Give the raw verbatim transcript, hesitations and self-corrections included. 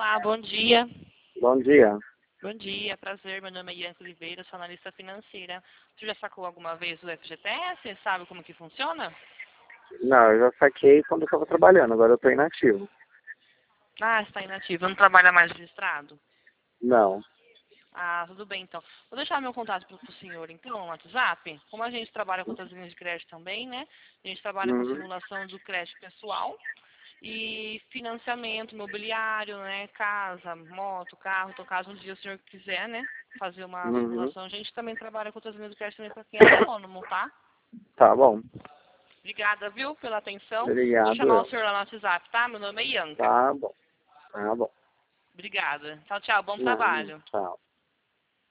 Olá, bom dia. Bom dia. Bom dia, prazer. Meu nome é Ianca Oliveira, sou analista financeira. Você já sacou alguma vez o F G T S? Sabe como que funciona? Não, eu já saquei quando eu estava trabalhando, agora eu estou inativo. Ah, está inativo. Não trabalha mais registrado? Não. Ah, tudo bem então. Vou deixar meu contato para o senhor então no WhatsApp. Como a gente trabalha com outras linhas de crédito também, né? A gente trabalha com Uhum. simulação do crédito pessoal e financiamento imobiliário, né? Casa, moto, carro. Então, caso um dia o senhor quiser, né? Fazer uma Uhum. simulação, a gente também trabalha com outras linhas de crédito também para quem é autônomo, tá? Tá bom. Obrigada, viu, pela atenção. Vou Obrigado, chamar o eu. senhor lá no WhatsApp, tá? Meu nome é Ianca. Tá bom. Tá bom. Obrigada. Tchau, tchau. Bom Não, trabalho. tchau.